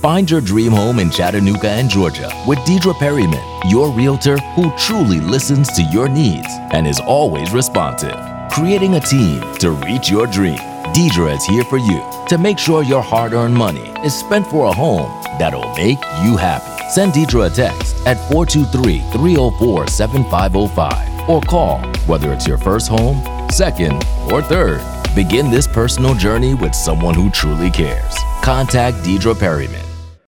Find your dream home in Chattanooga and Georgia with Deidre Perryman, your realtor who truly listens to your needs and is always responsive. Creating a team to reach your dream. Deidre is here for you to make sure your hard-earned money is spent for a home that'll make you happy. Send Deidre a text at 423-304-7505 or call, whether it's your first home, second, or third. Begin this personal journey with someone who truly cares. Contact Deidre Perryman